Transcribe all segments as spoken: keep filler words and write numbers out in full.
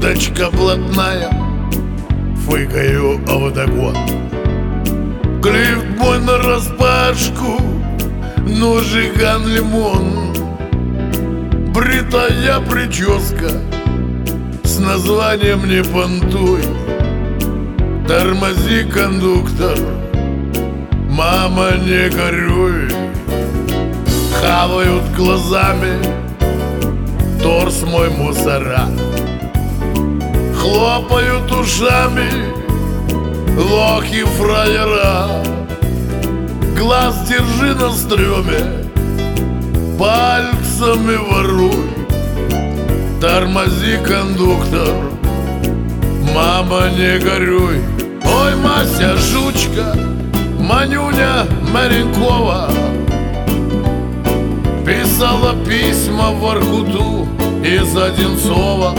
Водочка блатная, фыркаю вдогон. Клифт мой нараспашку, но жиган лимон. Бритая прическа с названием «Не понтуй». Тормози, кондуктор, мама, не горюй. Хавают глазами торс мой мусора, хлопают ушами лохи фраера. Глаз держи на стреме, пальцами воруй. Тормози, кондуктор, мама, не горюй. Ой, Мася, жучка, Манюня Маренкова писала письма в Воркуту из Одинцова.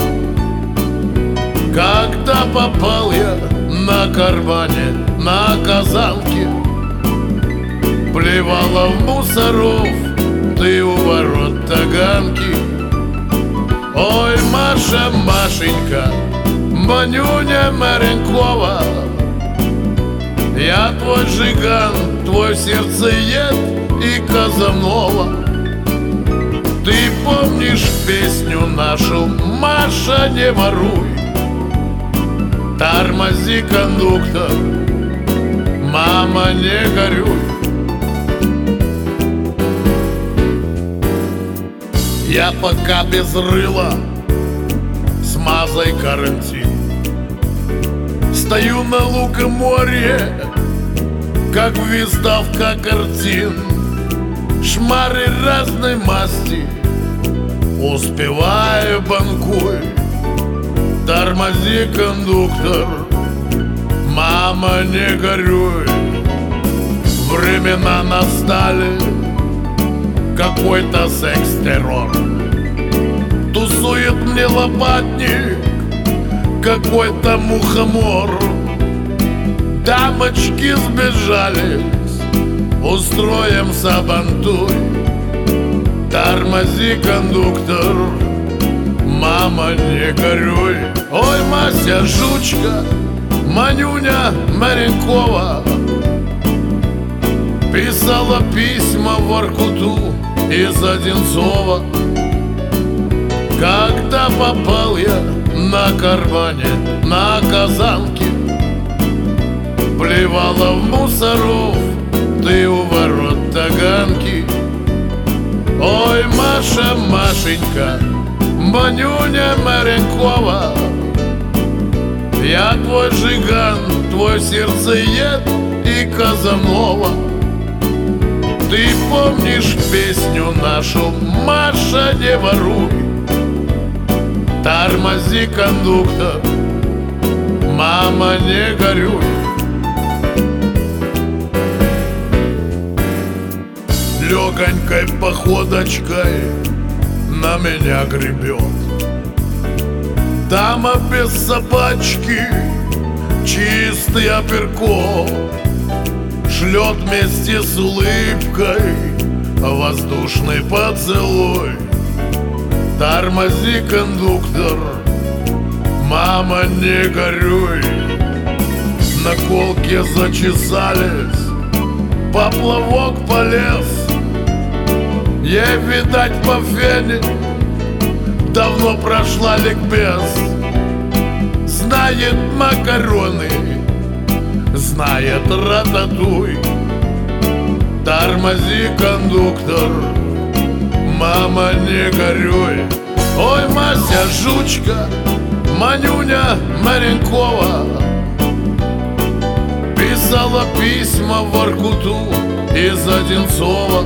Когда попал я на кармане, на Казанке, плевала в мусоров ты у ворот Таганки. Ой, Маша, Машенька, Манюня Маренкова, я твой жиган, твой сердцеед и Казанова. Ты помнишь песню нашу «Маша, не воруй»? Тормози, кондуктор, мама, не горюй. Я пока без рыла, смазай карантин. Стою на лукоморье, как выставка картин. Шмары разной масти, успеваю банкуй. Тормози, кондуктор, мама, не горюй. Времена настали, какой-то секс-террор. Тусует мне лопатник, какой-то мухомор. Дамочки сбежались, устроим сабантуй. Тормози, кондуктор, мама, не горюй. Ой, Мася, жучка, Манюня Маренкова писала письма в Воркуту из Одинцова. Когда попал я на кармане, на Казанке, плевала в мусоров ты у ворот Таганки. Ой, Маша, Машенька, Манюня Маренкова, я твой жиган, твой сердцеед и Казанова. Ты помнишь песню нашу «Маша, не воруй»? Тормози, кондуктор, мама, не горюй. Легонькой походочкой на меня гребет дама без собачки, чистый апперкот. Шлет вместе с улыбкой воздушный поцелуй. Тормози, кондуктор, мама, не горюй. Наколки зачесались, поплавок полез. Ей, видать, по фене давно прошла ликбез. Знает макароны, знает рататуй. Тормози, кондуктор, мама, не горюй. Ой, Мася, жучка, Манюня Маренкова писала письма в Воркуту из Одинцова.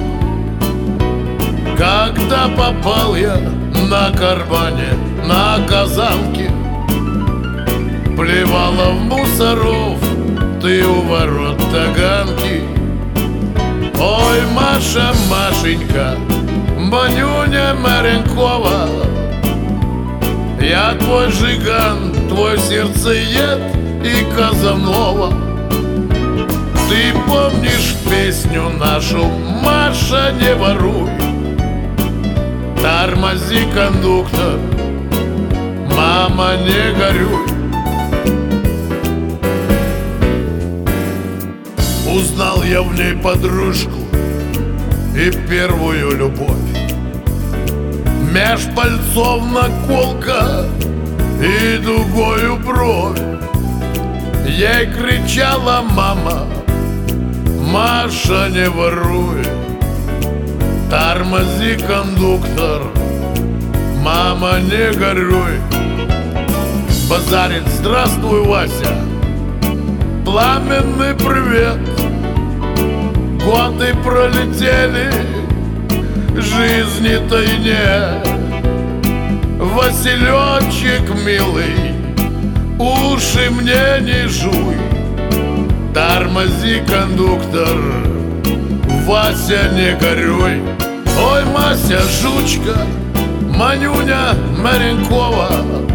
Когда попал я на кармане, на Казанке, плевала в мусоров ты у ворот Таганки. Ой, Маша, Машенька, Манюня Маренкова, я твой жиган, твой сердцеед и Казанова. Ты помнишь песню нашу «Маша, не воруй»? Тормози, кондуктор, мама, не горюй. Узнал я в ней подружку и первую любовь. Меж пальцов наколка и дугою бровь. Ей кричала мама: Маша, не воруй, тормози, кондуктор, мама, не горюй. Базарит: здравствуй, Вася, пламенный привет. Годы пролетели, жизни-то и нет. Василечек милый, уши мне не жуй, тормози, кондуктор, Вася, не горюй. Ой, Мася, жучка, Манюня Маренкова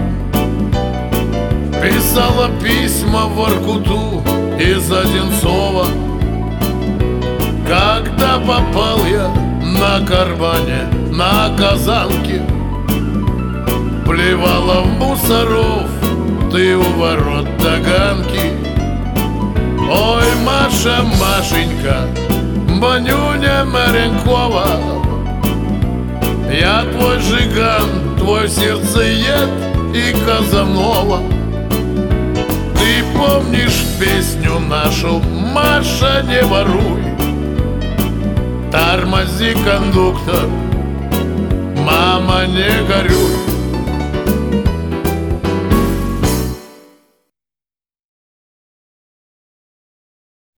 писала письма в Воркуту из Одинцова. Когда попал я на кармане, на Казанке, плевала в мусоров ты у ворот Таганки. Ой, Маша, Машенька, Манюня Маренкова, я твой жиган, твой сердцеед и Казанова. Ты помнишь песню нашу, Маша, не воруй, тормози, кондуктор, мама, не горюй.